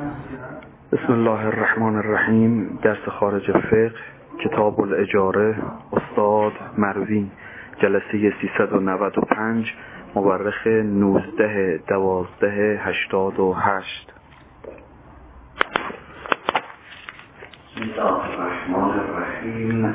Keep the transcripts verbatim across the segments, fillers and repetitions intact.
بسم الله الرحمن الرحیم. درس خارج فقه، کتاب الاجاره، استاد مروی، جلسه سیصد و نود و پنج، مورخ نوزده دوازده هشتاد و هشت. بسم الله الرحمن الرحیم.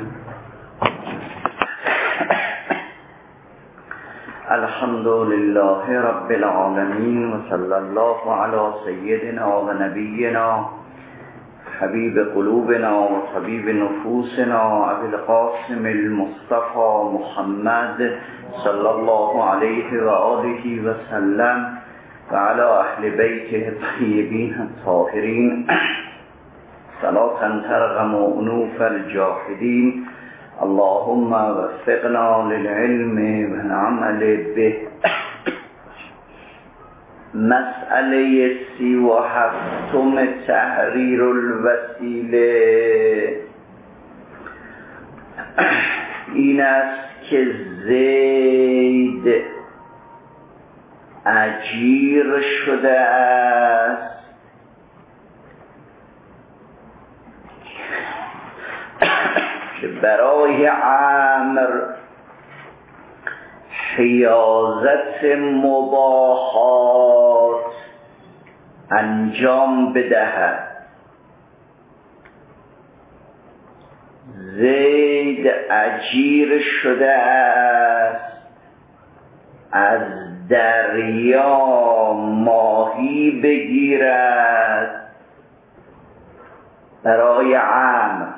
الحمد لله رب العالمین و صلی الله علی سیدنا و نبینا حبیب قلوبنا و طبیب نفوسنا ابی القاسم المصطفى محمد صلی الله علیه و آله و سلم و علی اهل بیته الطیبین الطاهرین صلاة ترغم انوف الجاهدین. اللهم وفقنا للعلم و نعمل به. مسئله سی و هفتم تحریر الوسیله این است که زید اجیر شده است که برای عمرو حیازت مباحات انجام بدهد. زید اجیر شده است از دریا ماهی بگیرد برای عمرو،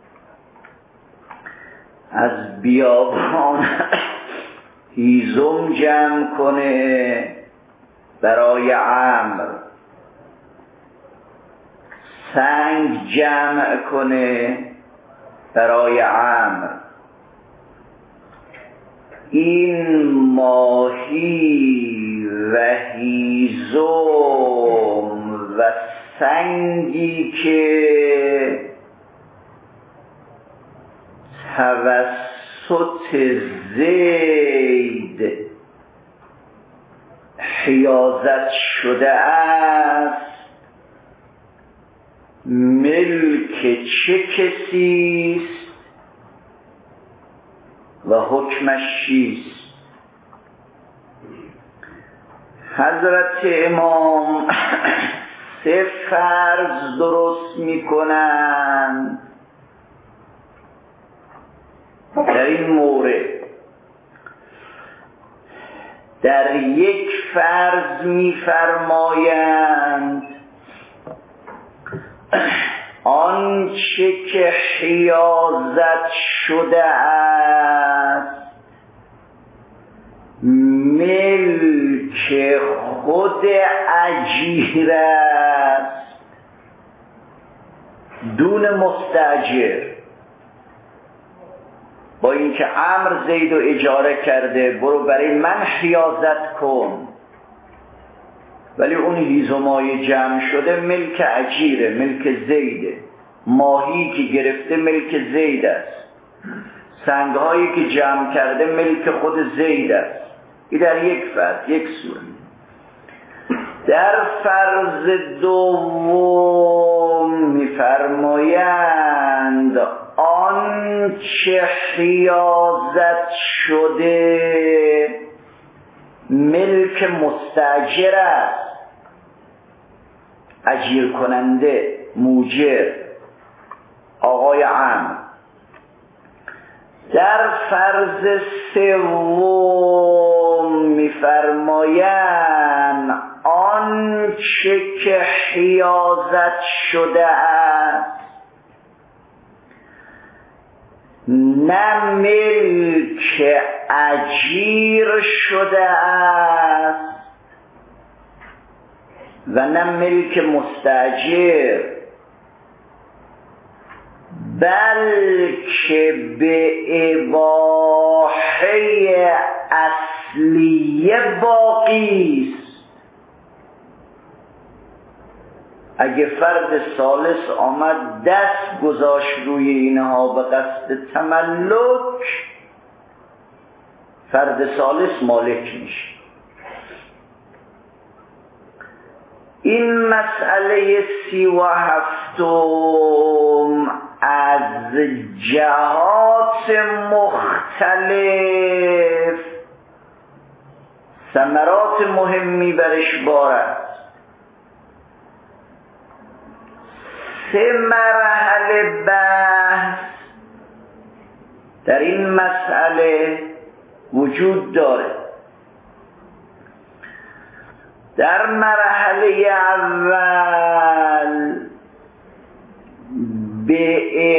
از بیابان هیزم جمع کنه برای عمرو، سنگ جمع کنه برای عمرو. این ماهی و هیزم و سنگی که توسط زید حیازت شده است ملک چه کسی است و حکمش چیست؟ حضرت امام سه فرض درست میکنند در این مورد. در یک فرض می‌فرمایند آنچه که حیازت شده است ملک خود اجیر است دون مستاجر. با اینکه عمرو زید و اجاره کرده برو برای من حیازت کن، ولی اون هیزمای جمع شده ملک اجیره، ملک زیده. ماهی که گرفته ملک زید است، سنگهایی که جمع کرده ملک خود زید است. این در یک فرض، یک صورت. در فرض دوم می‌فرمایند آنچه حیازت شده ملک مستاجر است، اجیر کننده، موجر، آقای عمرو. در فرض سوم می‌فرمایند آنچه که حیازت شده است نه ملک اجیر شده است و نه ملک مستاجر، بلکه به اباحه اصلیه باقی است. اگه فرد ثالث آمد دست گذاشت روی اینها به قصد تملک، فرد ثالث مالک میشه. این مسئله سی و هفتم از جهات مختلف ثمرات مهمی برش بارد. سه مرحله بحث در این مسئله وجود داره. در مرحله اول به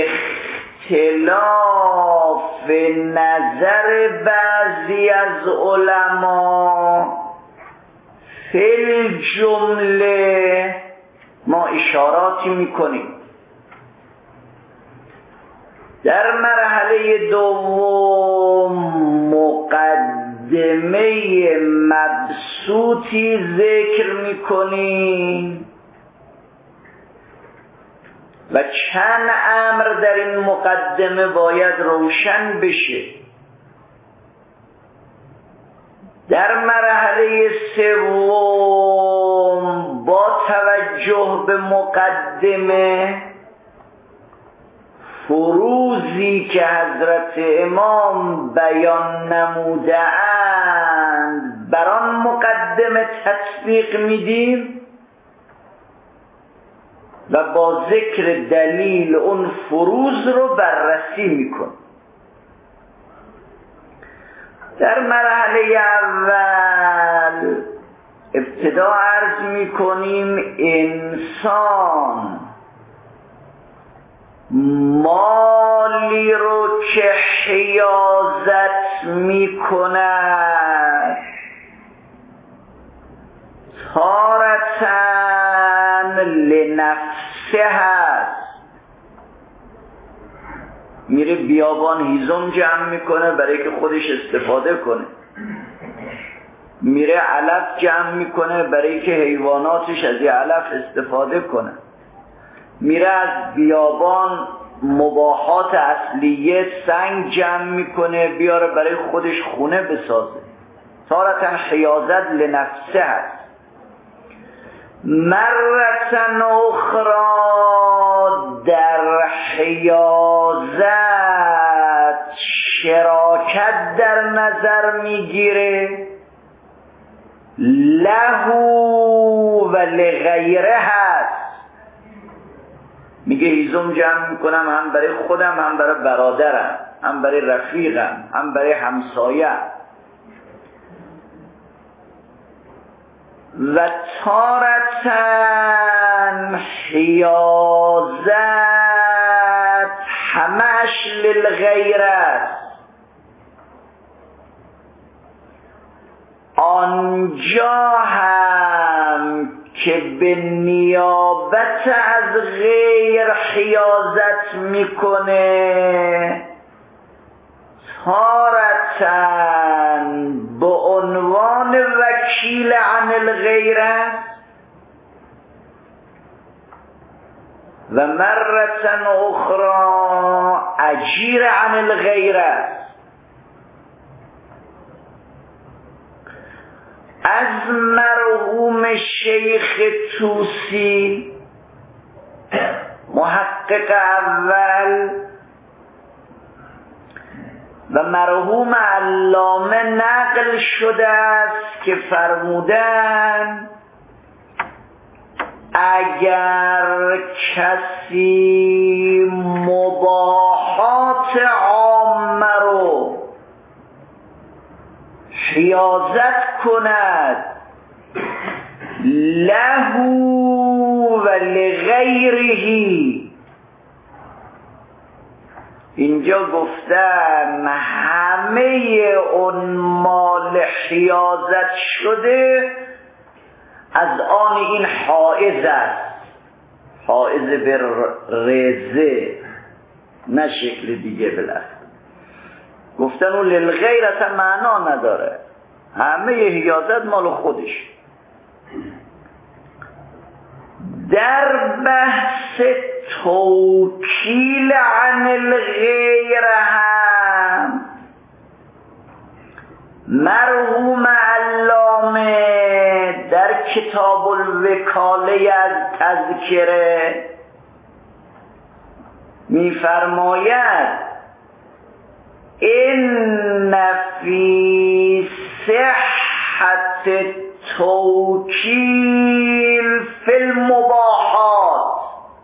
اختلاف نظر بعضی از علما فی الجمله ما اشاراتی میکنیم. در مرحله دوم مقدمه مبسوطی ذکر میکنیم و چند امر در این مقدمه باید روشن بشه. در مرحله سوم با توجه به مقدمه فروزی که حضرت امام بیان نموده اند بر آن مقدمه تطبیق میدیم و با ذکر دلیل اون فروز رو بررسی میکنیم. در مرحله اول ابتدا عرض میکنیم انسان مالی رو که حیازت میکند تارتن لنفسه هست. میره بیابان هیزم جمع میکنه برای که خودش استفاده کنه، میره علف جمع میکنه برای که حیواناتش از یه علف استفاده کنه، میره از بیابان مباحات اصلیه سنگ جمع میکنه بیاره برای خودش خونه بسازه. تارتن حیازت لنفسه هست. مرتن اخرى در حیازت شراکت در نظر میگیره له و لغیره هست. میگه هیزم جمع میکنم هم برای خودم، هم برای برادرم، هم برای رفیقم، هم برای همسایه. و تارتن حیازت همش للغیره است. آنجا هم که به نیابت از غیر حیازت میکنه تارتن به عنوان وکیل عن الغیره و مرتن اخرى اجیر عن الغیره. از مرحوم شیخ طوسی محقق اول و مرحوم علامه نقل شده است که فرمودند اگر کسی مباحات عامه رو حیازت کند له و لغیره، اینجا گفتن همه اون مال حیازت شده از آن این حائز است. حائز به رزه نه شکل دیگه. بالاخره گفتن اون للغیر اصلا معنا نداره، همه حیازت مال خودش. در بحث توکیل عن الغیر هم مرحوم علامه در کتاب الوکاله از تذکره میفرماید ان فی صحت توکیل فی المباحات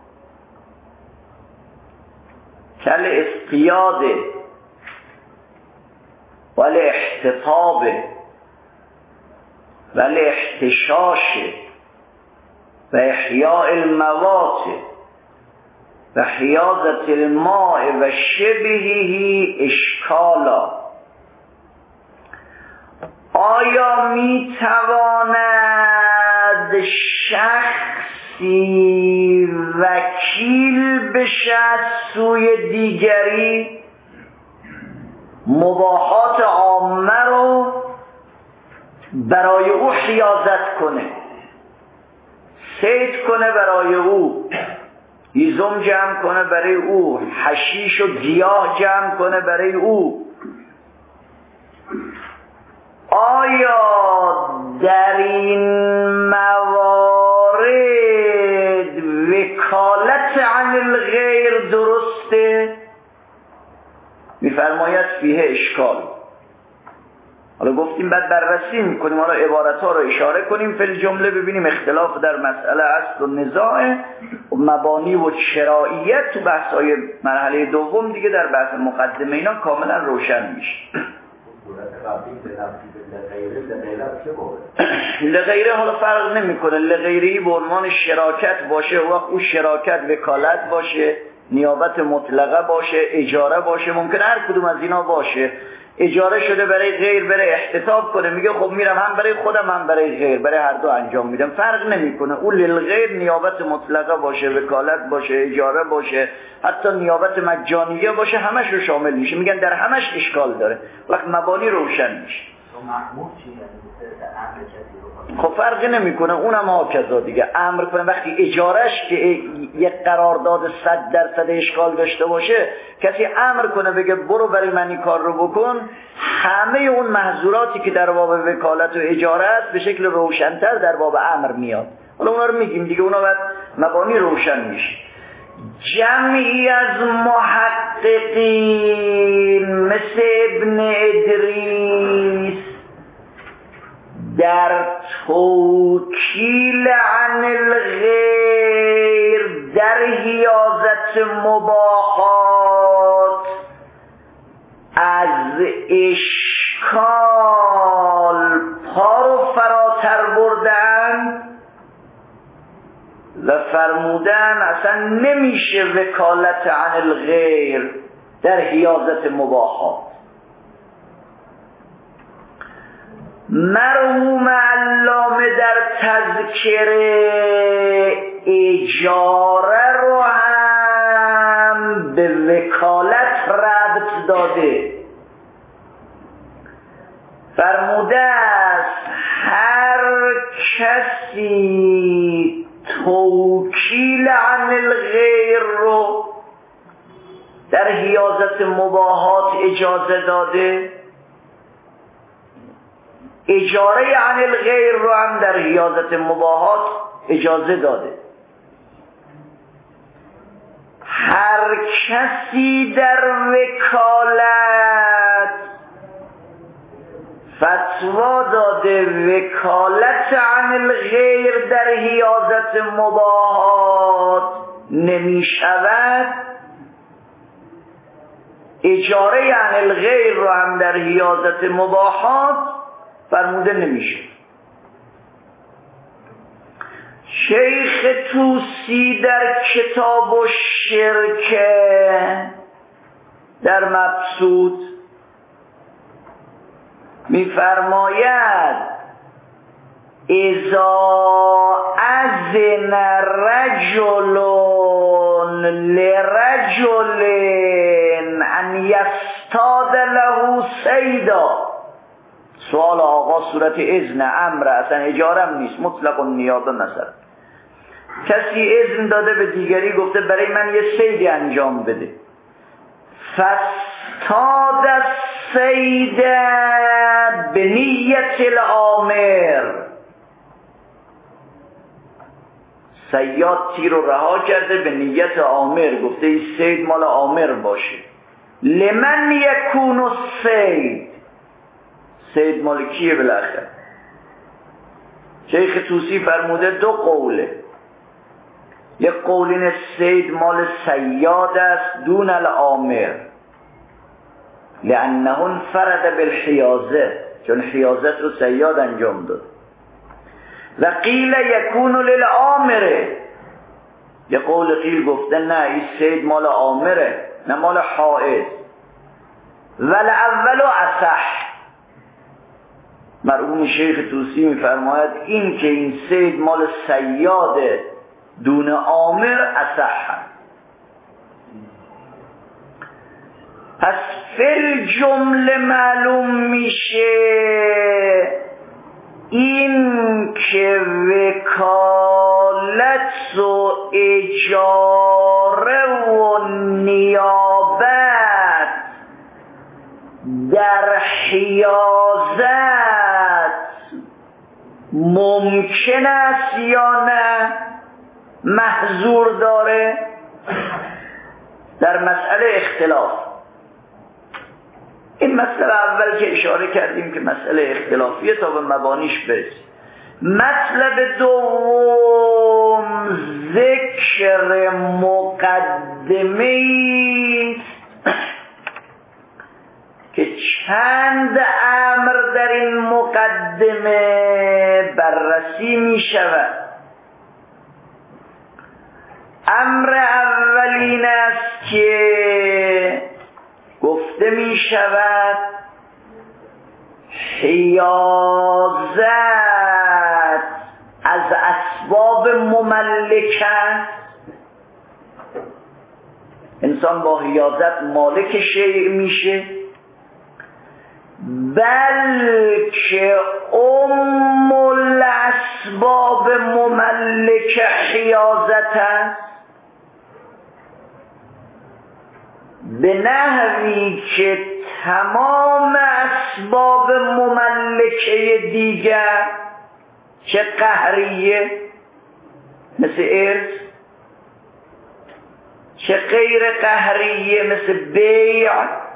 کل اصطیاد ولی احتطاب ولی احتشاش و احیاء الموات و حیاضت الماء و شبهه اشکالا. آیا می تواند شخصی وکیل بشد سوی دیگری مباحات عامه رو برای او حیاضت کنه، صید کنه برای او، هیزم جمع کنه برای او، حشیش و گیاه جمع کنه برای او؟ آیا در این موارد وکالت عن الغیر درسته؟ میفرماید فیه اشکال. حالا گفتیم بعد بررسی میکنیم، حالا عبارت ها رو اشاره کنیم فی الجمله ببینیم اختلاف در مسئله است و نزاع و مبانی و شرائیت تو بحث های مرحله دوم دیگه در بحث مقدمه اینا کاملا روشن میشه. لغیره حالا فرق نمیکنه، لغیری به عنوان شراکت باشه وقت او شراکت وکالت باشه، نیابت مطلقه باشه، اجاره باشه، ممکنه هر کدوم از اینا باشه. اجاره شده برای غیر بره احتطاب کنه، میگه خب میرم هم برای خودم هم برای غیر، برای هر دو انجام میدم، فرق نمیکنه. اون للغیر نیابت مطلقه باشه، وکالت باشه، اجاره باشه، حتی نیابت مجانیه باشه، همش رو شامل میشه. میگن در همش اشکال داره، وقت مبانی روشن میشه. خب فرقی نمیکنه، اونم ها کذا دیگه. امر کنه وقتی اجارش که یک قرارداد صد درصد اشکال داشته باشه، کسی امر کنه بگه برو برای من این کار رو بکن، همه اون محظوراتی که در باب وکالت و اجاره است به شکل روشن‌تر در باب امر میاد. حالا اونا رو میگیم دیگه، اونا بعد مبانی روشن میشه. جمعی از محققین مثل ابن ادریس در توکیل عن الغیر در حیازت مباحات از اشکال پا رو فراتر بردن و فرمودن اصلا نمیشه وکالت عن الغیر در حیازت مباحات. مرحوم علامه در تذکره اجاره رو هم به وکالت ربط داده، فرموده است هر کسی توکیل عن الغیر رو در حیازت مباحات اجازه داده، اجاره عن الغیر رو هم در حیازت مباحات اجازه داده. هر کسی در وکالت فتوا داده وکالت عن الغیر در حیازت مباحات نمی شود، اجاره عن الغیر رو هم در حیازت مباحات فرموده نمیشه. شیخ طوسی در کتاب الشرکه در مبسوط میفرماید اذا اذن رجل لرجل ان یصطاد له صیدا. سوال آقا صورت اذن امر، اصلا اجارم نیست، مطلق النیابه. مثلا کسی اذن داده به دیگری، گفته برای من یه صیدی انجام بده، فاستاد الصید به نیت الامر، صیاد تیر رو رها کرده به نیت عامر، گفته این صید مال عامر باشه. لمن یکون الصید، صید مال کیه بالاخره؟ شیخ طوسی فرموده دو قوله. یک قول این صید مال صیاد است دون العامر، لانه انفرد بالحیازه، چون حیازت رو صیاد انجام داد. و قیل یکون للعامره، یه قول قیل گفته نه این صید مال عامره نه مال حائز. والاول اصح، مرحوم شیخ طوسی میفرماید این که این صید مال صیاد دون عامر اصح. پس فی جمله معلوم میشه این که وکالت و اجاره و نیابت در حیازت ممکن است یا نه محظور داره. در مسئله اختلاف، این مسئله اول که اشاره کردیم که مسئله اختلافیه تا به مبانیش برسیم. مطلب دوم ذکر مقدمه که چند امر در این مقدمه بررسی می شود. امر اولین است که گفته می شود حیازت از اسباب مملکه، انسان با حیازت مالک شیء میشه، بلکه ام الاسباب مملکه حیازت است، به نحوی که تمام اسباب مملکه دیگر چه قهریه مثل ارث، چه غیر قهریه مثل بیع،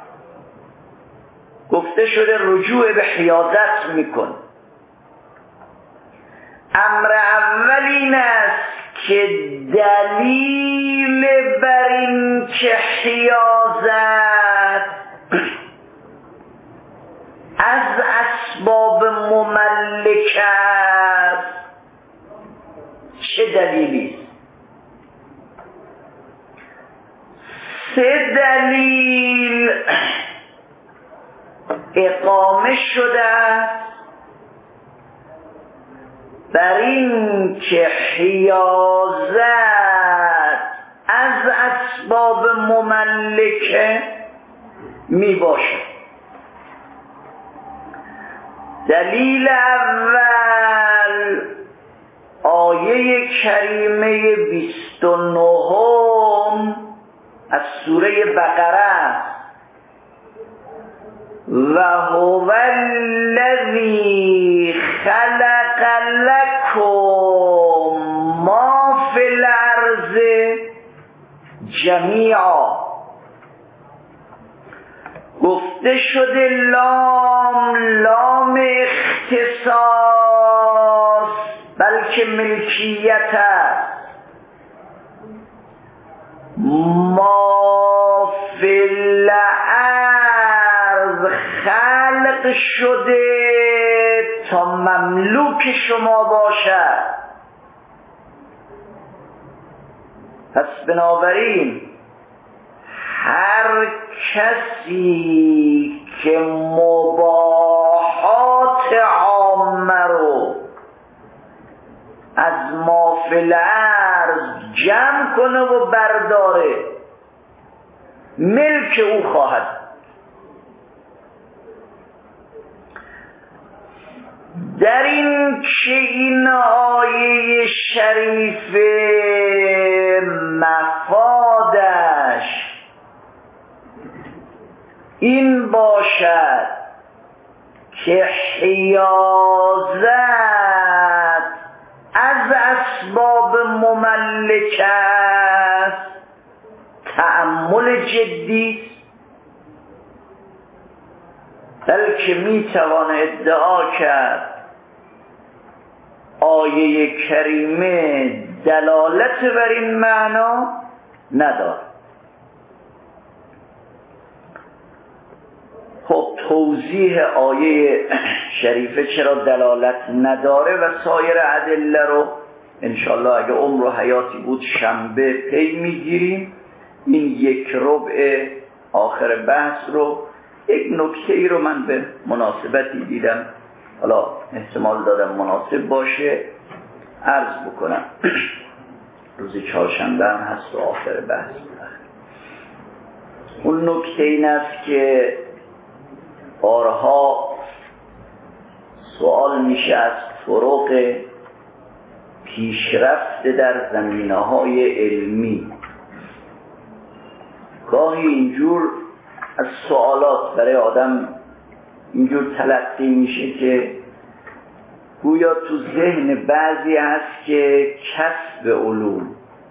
گفته شده رجوع به حیازت میکن. امر اول این است که دلیل بر این که حیازت از اسباب مملکه است چه دلیلی است؟ سه دلیل اقامه شده است بر این که حیازت از اسباب مملکه می باشد. دلیل اول آیه کریمه بیست و نهم از سوره بقره و هو الذی خلق لکم ما فی الارض جمیعا. گفته شده لام لام اختصاص بلکه ملکیت است. ما فی الارض خلق شده تا مملوک شما باشد. پس بنابراین هر کسی که مباحات عامه رو از ما فی الارض جمع کنه و برداره ملک او خواهد. در این که این آیه شریف مفادش این باشد که حیازت از اسباب مملک است، تأمل جدی، بلکه میتوان ادعا کرد آیه کریمه دلالت بر این معنا ندارد. خب توضیح آیه شریفه چرا دلالت نداره و سایر ادله رو انشالله اگه عمر و حیاتی بود شنبه پی میگیریم. این یک ربع آخر بحث رو، یک نکته ای رو من به مناسبتی دیدم، حالا احتمال دادم مناسب باشه عرض بکنم. روز چهارشنبه هم هست و آخر بحث. اون نکته این است که بارها سوال میشه از طرق پیشرفت در زمینه‌های علمی. گاهی اینجور از سوالات برای آدم اینجور تلقی میشه که گویا تو ذهن بعضی هست که کسب علوم،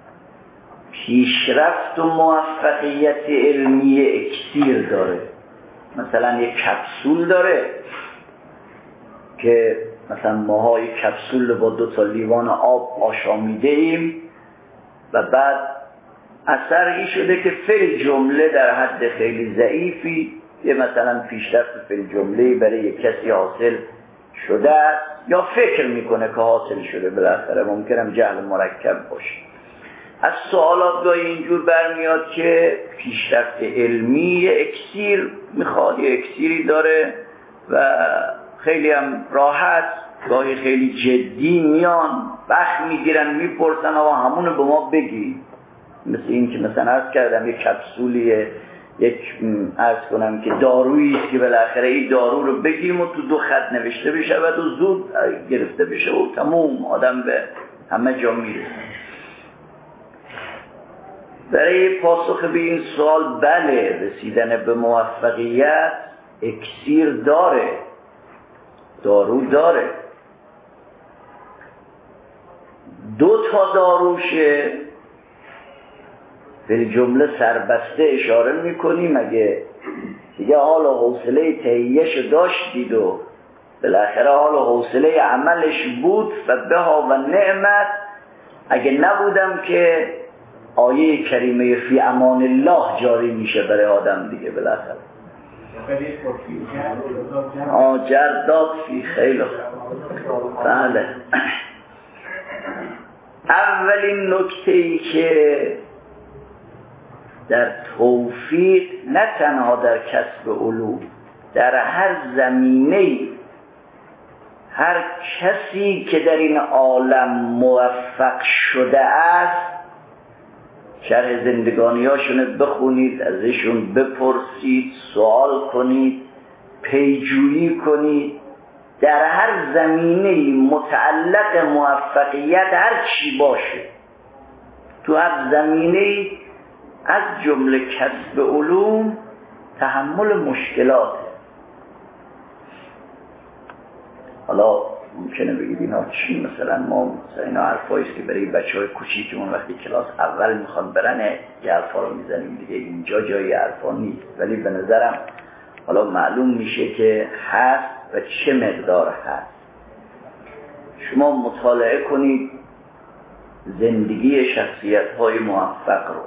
پیشرفت و موفقیت علمی اکسیر داره. مثلا یک کپسول داره که مثلا ماها یک کپسول با دو تا لیوان آب آشامیده ایم و بعد اثر این شده که فعل جمله در حد خیلی ضعیفی یه مثلا پیشرفت فعل جمله برای یک کسی حاصل شده است یا فکر میکنه که حاصل شده، بالاخره ممکنم جهل مرکب باشه. از سوالات گاهی اینجور برمیاد که پیشرفت علمی اکسیر میخواد، یه اکسیری داره و خیلی هم راحت، گاهی خیلی جدی میان بخت میگیرن میپرسن آقا همونو به ما بگی. مثل این که مثلا عرض کردم یک کپسولیه، یک عرض کنم که دارویی است که بالاخره این دارو رو بگیم و تو دو خط نوشته بشه و تو زود گرفته بشه و تموم آدم به همه جا میرسه. برای پاسخ به این سوال بله، رسیدن به موفقیت اکسیر داره، دارو داره. دو تا داروشه به جمله سربسته اشاره میکنیم. اگه دیگه حال و حوصله تهیه‌شو داشتید و بالاخره حال و حوصله عملش بود و بها و نعمت، اگه نبودم که آیه کریمه فی امان الله جاری میشه برای آدم دیگه بالاخره. آه جرداد فی خیلی بله. اولین نکته‌ای که در توفیق، نه تنها در کسب علوم، در هر زمینه هر کسی که در این عالم موفق شده است شرح زندگانیاشون بخونید، ازشون بپرسید، سوال کنید، پیجویی کنید. در هر زمینه متعلق موفقیت هر چی باشه، تو هر زمینه از جمله کسب علوم تحمل مشکلات. حالا ممکنه بگید اینا چی، مثلا ما مثلا اینا حرفاییست که برای بچه های کوچیکمون وقتی کلاس اول میخوان برن یه حرفا رو میزنیم دیگه، اینجا جای حرفا نیست. ولی به نظرم حالا معلوم میشه که هست و چه مقدار هست. شما مطالعه کنید زندگی شخصیت های موفق رو.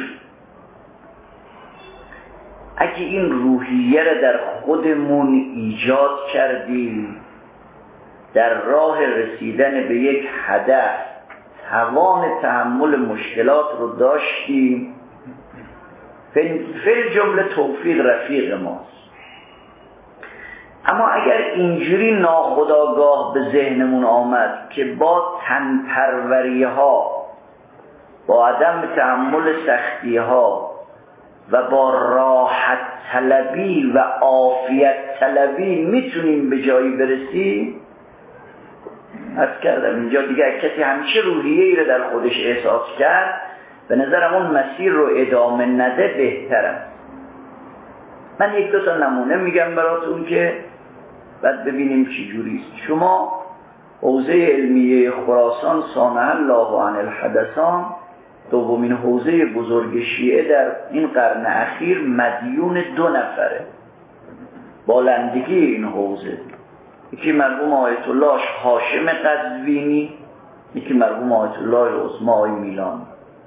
اگه این روحیه رو در خودمون ایجاد کردیم، در راه رسیدن به یک هدف توان تحمل مشکلات رو داشتیم، فل جمله توفیق رفیق ماست. اما اگر اینجوری ناخودآگاه به ذهنمون آمد که با تنپروری ها، با عدم تحمل سختی ها و با راحت طلبی و عافیت طلبی میتونیم به جایی برسیم، از کردم اینجا دیگه کسی همیشه روحیه‌ای رو در خودش احساس کرد، به نظرم اون مسیر رو ادامه نده بهتره. من یک دو تا نمونه میگم براتون که بعد ببینیم چی جوریست. شما حوزه علمیه خراسان صانع الله عن الحدثان، دومین حوزه بزرگ شیعه در این قرن اخیر، مدیون دو نفره بالندگی این حوزه. یکی مرحوم آیت الله هاشم قزوینی، یکی مرحوم آیت الله العظمی آقای میلان.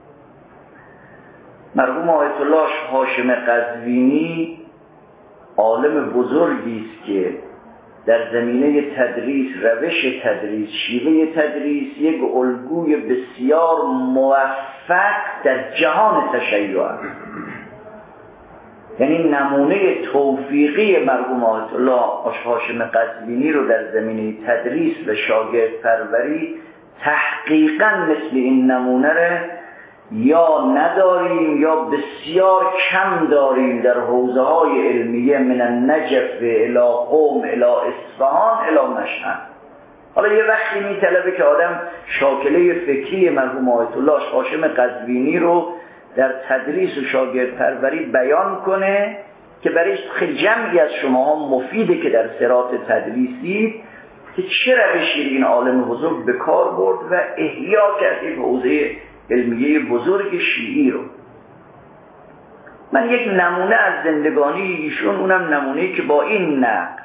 مرحوم آیت الله هاشم قزوینی عالم بزرگی است که در زمینه تدریس، روش تدریس، شیوه تدریس یک الگوی بسیار موفق در جهان تشیع است. یعنی نمونه توفیقی مرحوم آیت الله هاشم قزوینی رو در زمینه تدریس و شاگرد پروری تحقیقاً مثل این نمونه رو یا نداریم یا بسیار کم داریم در حوزه های علمیه، من النجف الی قم الی اصفهان الی مشهد. حالا یه وقتی میطلبه که آدم شاکله فکری مرحوم آیت الله هاشم قزوینی رو در تدریس و شاگرد پروری بیان کنه که برای خیلی جمعی از شماها مفیده که در صراط تدریسی که چه روشی این عالم بزرگ به کار برد و احیا کرد این حوزه علمیه بزرگ شیعی رو. من یک نمونه از زندگانی ایشون، اونم نمونه‌ای که با این نقل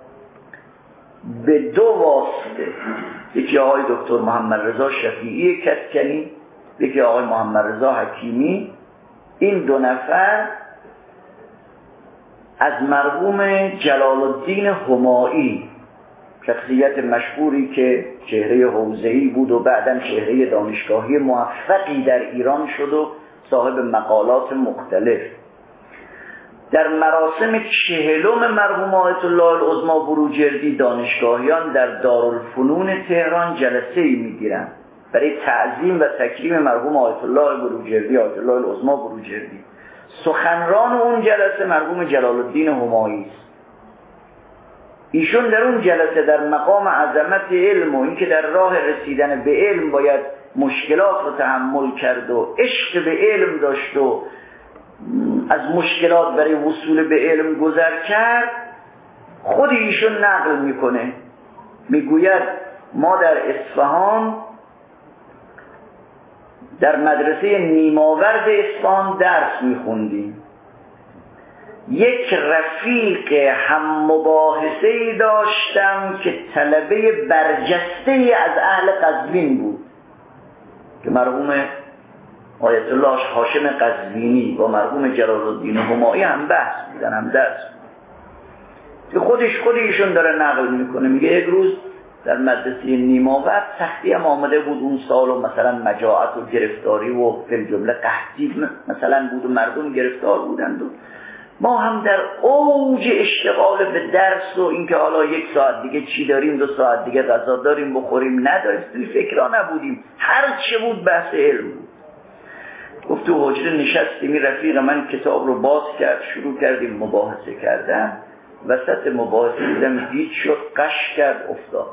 به دو واسطه، یکی آقای دکتر محمد رضا شفیعی کسکنی، یکی آقای محمد رضا حکیمی، این دو نفر از مرحوم جلال الدین همایی، شخصیت مشهوری که چهره حوزه‌ای بود و بعداً چهره دانشگاهی موفقی در ایران شد و صاحب مقالات مختلف، در مراسم چهلم مرحوم آیت الله العظمی بروجردی دانشگاهیان در دارالفنون تهران جلسه‌ای می‌گیرند برای تعظیم و تکریم مرحوم آیت الله بروجردی، آیت الله العظمی بروجردی. سخنران اون جلسه مرحوم جلال الدین همایی است. ایشون در اون جلسه در مقام عظمت علم و اینکه در راه رسیدن به علم باید مشکلات رو تحمل کرد و عشق به علم داشت و از مشکلات برای وصول به علم گذر کرد، خود ایشون نقل میکنه، میگوید ما در اصفهان در مدرسه نیماورد اصفهان درس میخوندیم. یک رفیق هم مباحثه‌ای داشتم که طلبه برجسته‌ای از اهل قزوین بود که مرحوم آیت الله هاشم قزوینی با مرحوم جلال الدین همایی هم بحث بودن، هم درس که خودش خود ایشون داره نقل میکنه. میگه یک روز در مدرسه نیماورد سختی هم آمده بود اون سال و مثلا مجاعت و گرفتاری و فی جمله قحطی مثلا بود و مردم گرفتار بودند و ما هم در اوج اشتغال به درس و اینکه حالا یک ساعت دیگه چی داریم، دو ساعت دیگه غذا داریم بخوریم نداریم، توی فکرها نبودیم، هر چه بود بحث علم بود. گفت تو حجره نشستیم، رفیق من کتاب رو باز کرد، شروع کردیم مباحثه کردن، وسط مباحثه دیدم هیچ شد، قش کرد افتاد.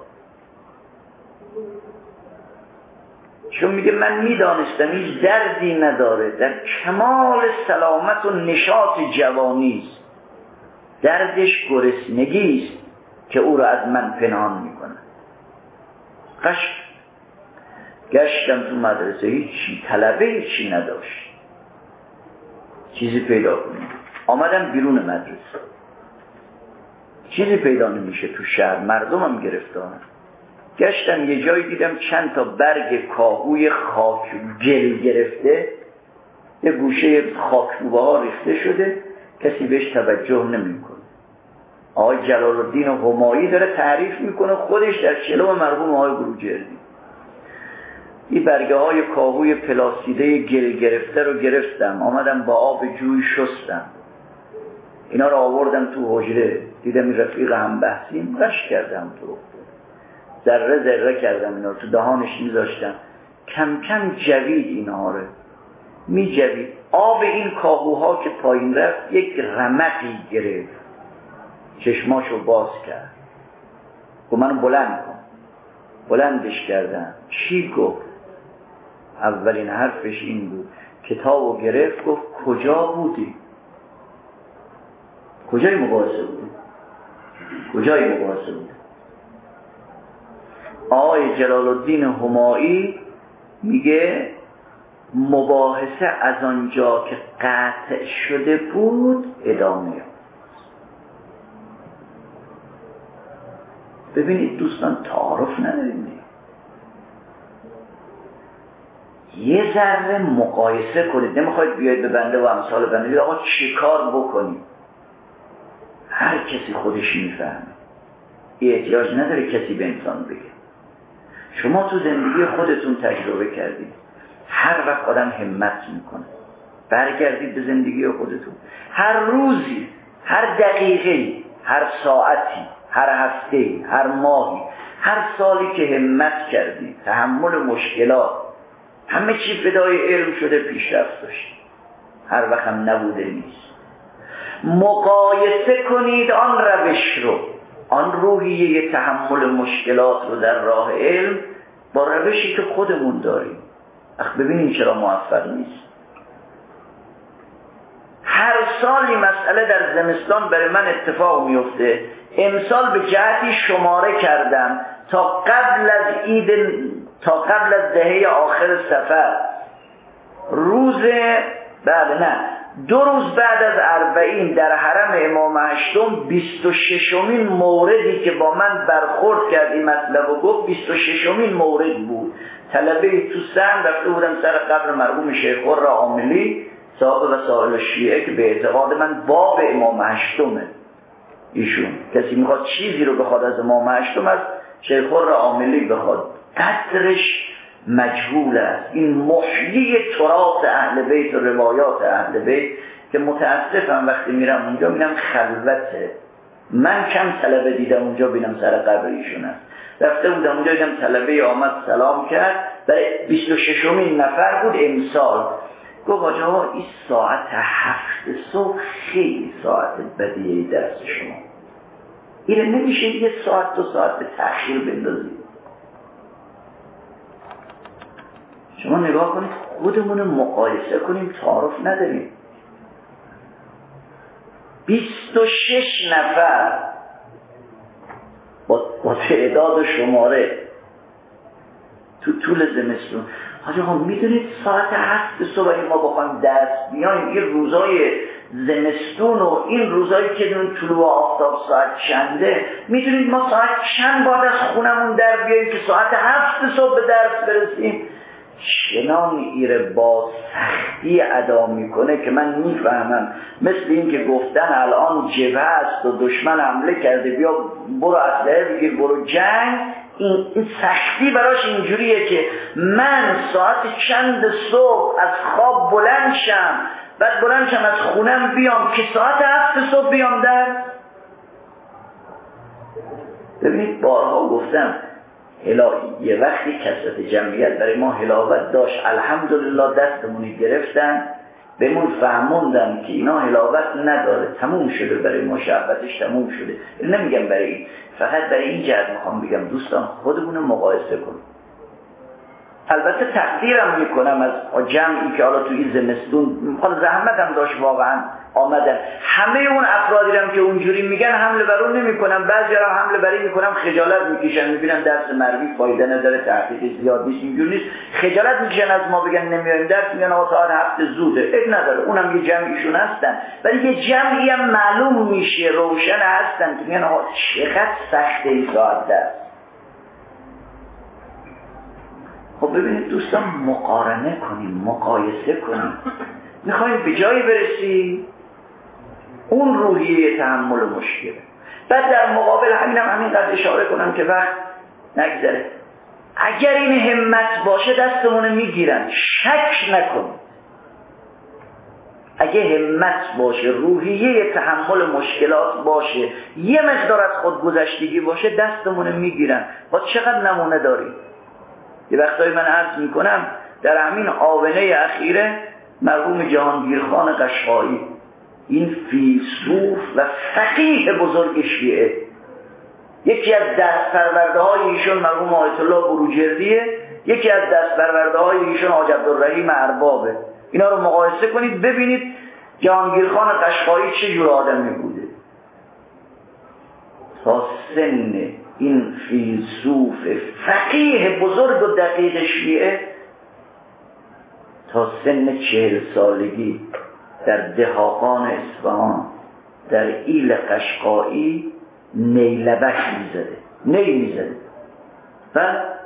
چون میگه من میدانستم هیچ دردی نداره، در کمال سلامت و نشاط جوانیست، دردش گرسنگیست که او را از من پنهان میکنه. قش گشتم تو مدرسه، هیچی طلبه هیچی نداشت، چیزی پیدا کنیم. آمدم بیرون مدرسه، چیزی پیدا نمیشه تو شهر، مردم هم گرفتارن. گشتم یه جایی دیدم چند تا برگ کاهوی خاک گل گرفته، یه گوشه خاکروبه ها ریخته شده، کسی بهش توجه نمیکنه. آقای جلال الدین همایی داره تعریف میکنه خودش در چلو مرحوم آقای بروجردی. این برگه های کاهوی پلاسیده گل گرفته رو گرفتم، آمدم با آب جوی شستم، اینا رو آوردم تو حجره، دیدم این رفیق هم بحثیم، رش کردم تو ذره ذره کردم اینا رو تو دهانش میذاشتم، کم کم جوید اینا رو می جوید. آب این کاهوها که پایین رفت یک رمقی گرفت، چشماشو باز کرد، گفت منو بلند کن. بلندش کردم. چی گفت؟ اولین حرفش این بود، کتابو گرفت گفت کجا بودی؟ کجای مباحثه بودی؟ کجای مباحثه بودی؟ آقای جلال الدین همایی میگه مباحثه از آنجا که قطع شده بود ادامه یافت. ببینید دوستان، تعارف نداریم، یه ذره مقایسه کنید. نمیخواید بیاید به بنده و امثال بنده بگید آقا چی کار بکنیم. هر کسی خودش میفهمه، احتیاج نداره کسی به انسان بگه. شما تو زندگی خودتون تجربه کردید، هر وقت آدم همت میکنه برگردید به زندگی خودتون، هر روزی، هر دقیقه، هر ساعتی، هر هفته، هر ماهی، هر سالی که همت کردید، تحمل مشکلات، همه چی فدای علم شده، پیشرفت داشتید، هر وقت هم نبوده نیست. مقایسه کنید آن روش رو، آن روحیه تحمل مشکلات رو در راه علم با روشی که خودمون داریم. اخ ببینید چرا موفق نیست. هر سالی مسئله در زمستان برای من اتفاق میفته. امسال به جهتی شماره کردم تا قبل از عید، تا قبل از دهه آخر سفر، روز بله نه دو روز بعد از اربعین در حرم امام هشتم بیست و ششمین موردی که با من برخورد کردی مطلب و گفت بیست و ششمین مورد بود. طلبه تو سن رفته بودم سر قبر مرحوم شیخ خرم عاملی صاحب وسائل شیعه که به اعتقاد من باب امام هشتمه. ایشون کسی میخواد چیزی رو بخواد از امام هشتم از شیخ خرم عاملی بخواد، قدرش مجهول است. این محیی تراث اهل بیت و روایات اهل بیت که متاسفم وقتی میرم اونجا میرم خلوته. من کم طلبه دیدم اونجا، بینم سر قبر ایشون است. رفته بودم اونجا دیدم طلبه آمد سلام کرد، برای بیست و ششمین نفر بود امسال. گفت آجا این ساعت هفت صبح خیلی ساعت بدیه درس شما، این نمیشه یه ساعت دو ساعت به تأخیر بندازید. شما نگاه کنید خودمون مقایسه کنیم، تعارف نداریم. بیست و شش نفر با, با تعداد و شماره تو طول زمستون. حاجی ها میدونید ساعت هفت صبح اگه ما بخوایم درس بیایم، این روزای زمستون و این روزایی که دون طلوع آفتاب ساعت چنده، میدونید ما ساعت چند باید از خونمون در بیاییم که ساعت هفت صبح به درس برسیم؟ چنان ایره با سختی ادا میکنه که من میفهمم. مثل این که گفتن الان جبهه است و دشمن حمله کرده بیا برو اسلحه بگیر برو جنگ، این, این سختی براش اینجوریه که من ساعت چند صبح از خواب بلند شم، بعد بلند شم از خونم بیام که ساعت هفت صبح بیام در. ببینید بارها گفتم یه وقتی کثرت جمعیت برای ما حلاوت داشت، الحمدلله دستمونی گرفتن بهمون فهموندن که اینا حلاوت نداره، تموم شده برای ما، شهوتش تموم شده. نمیگم برای این، فقط برای این جهت میخوام بگم دوستان خودمون مقایسه کنیم. البته تقدیرم میکنم از جمعی که حالا تو این زمستون حالا زحمت هم داشت واقعا آمدن. همه اون افرادی هم که اونجوری میگن حمله بر اون نمیکنم، بعضیا هم حمله بری میکنم، خجالت میکشن، میبینن درس مروی فایده نداره، تحقیق زیاد نیست، اینجوری نیست، خجالت میکشن از ما بگن نمیایم درس، میگن آقا ساعت هفت زوده. اب نداره، اونم یه جمعیشون هستن، ولی یه جمعی هم معلوم میشه روشن هستن که میگن آقا چقدر سخته این ساعت درس. خب ببینید دوستان مقارنه کنیم، مقایسه کنیم. میخوایم به جایی برسی اون روحیه تحمل مشکله. بعد در مقابل همینم همینقدر اشاره کنم که وقت نگذره، اگر این همت باشه دستمون میگیرن، شک نکن. اگه همت باشه، روحیه تحمل مشکلات باشه، یه مقدار از خودگذشتگی باشه، دستمون میگیرن. با چقدر نمونه داریم. یه وقتایی من عرض میکنم در همین آونه اخیره مرحوم جهانگیرخان قشقایی، این فیلسوف و فقیه بزرگ شیعه، یکی از دست پرورده های ایشون مرحوم آیت الله بروجردیه، یکی از دست پرورده های ایشون حاج عبدالرحیم اربابه. اینا رو مقایسه کنید ببینید جهانگیرخان قشقایی چه جور آدمی بوده. تا سن این فیلسوف فقیه بزرگ و دقیق شیعه تا سن چهل سالگی در دهاقان اصفهان در ایل قشقایی نیلبک میزده، نی میزده و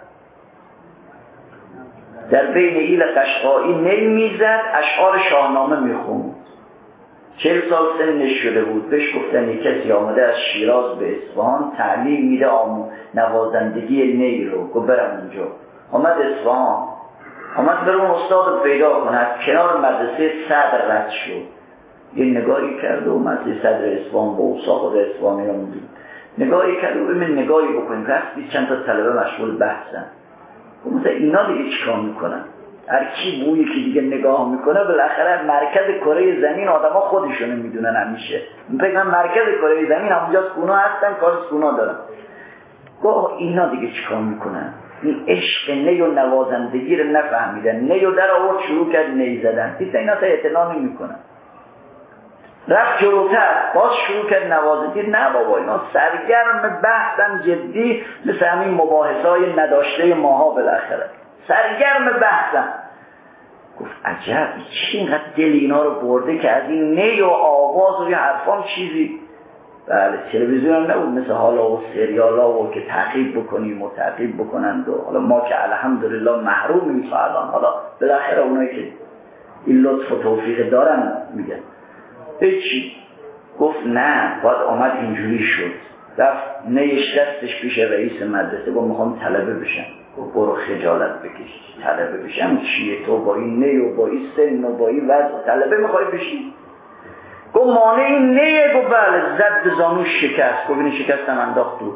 در بین ایل قشقایی نی میزد، اشعار شاهنامه میخوند. چهل سال سنش شده بود. بهش گفتن یک کسی آمده از شیراز به اصفهان تعلیم میده آمو نوازندگی نی رو. گفت برم اونجا. آمد اصفهان، آمد بره اون استاد رو پیدا کند. کنار مدرسه صدر رد شد، یه نگاهی کرد و مدرسه صدر اصفهان با اوساق اصفهانی رو میدید، نگاهی کرد و ببین نگاهی بکنیم رستی چند تا طلبه مشغول بحثن. مثلا اینا دیگه چیکار میکنن؟ هر کی بوی که دیگه نگاه میکنه بالاخره مرکز کره زمین آدما خودشونو میدونن. همیشه میگن مرکز کره زمین همونجاست، اونا هستن کار اونا دارن. گاه اینا دیگه چیکار میکنن؟ این عشق نی و نوازندگی رو نفهمیدن. نی و در آورد شروع کرد نی زدن. دیگه اینا تا اعتنا نمیکنن. رفت جلوتر باز شروع کرد نوازندگی. نه بابا اینا سرگرم بحثن جدی، مثل همین مباحثه‌های نداشته ماها بالاخره سرگرم بحثن. گفت عجب چی اینقدر دل اینا رو برده که از این نی و آواز و یه حرفان چیزی. بله تلویزیون نبود مثل حالا و سریالا و که تعقیب بکنیم و تعقیب بکنند و حالا ما که الحمدلله محرومیم تا الان، حالا بالاخره اونایی که این لطف و توفیق دارن میگن هیچی. گفت نه باید آمد اینجوری شد. رفت نیش دستش پیش رئیس مدرسه گفت میخوام طلبه بشم. گفت برو خجالت بکش، طلبه بشم چیه؟ تو با این نی و با این سن و با این وضع طلبه میخوای بشی؟ گفت مانع این نیه. گفت بله. زد به زانوش شکست. گفت این شکستم انداخت تو.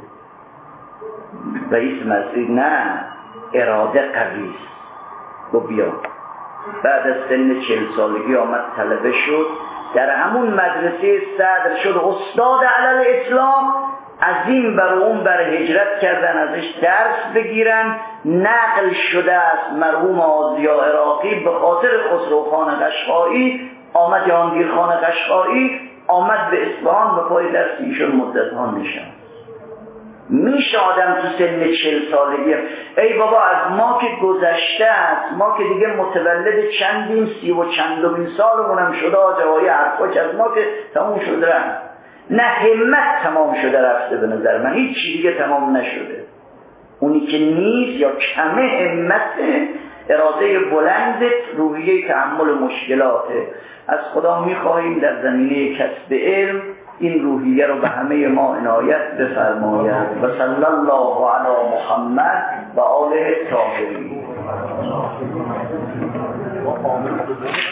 رئیس مدرسه نه اراده قوی است. گفت بیا. بعد از سن چهل سالگی آمد طلبه شد، در همون مدرسه صدر شد استاد علل اسلام. از این بر اون بر هجرت کردن ازش درس بگیرن. نقل شده است مرحوم آذیا عراقی به خاطر خسروخان قشقایی آمد، جهانگیر خان قشقایی آمد به اصفهان به پای درس ایشون مدت ها نشست. میشه آدم تو سن چهل سالگی ای بابا از ما که گذشته است، ما که دیگه متولد چندیم، سی و چندمین سالمونم شده، آجاهای حرفا که از ما که تمام شده رفت. نه همت تمام شده رفته به نظر من، هیچ چی دیگه تمام نشده. اونی که نیست یا کمه همت، اراده بلند، روحیه تحمل مشکلاته. از خدا میخواهیم در زمینه کسب علم این روحیه رو به همه ما عنایت بفرماید. و صلی الله علی محمد و آله الطاهرین.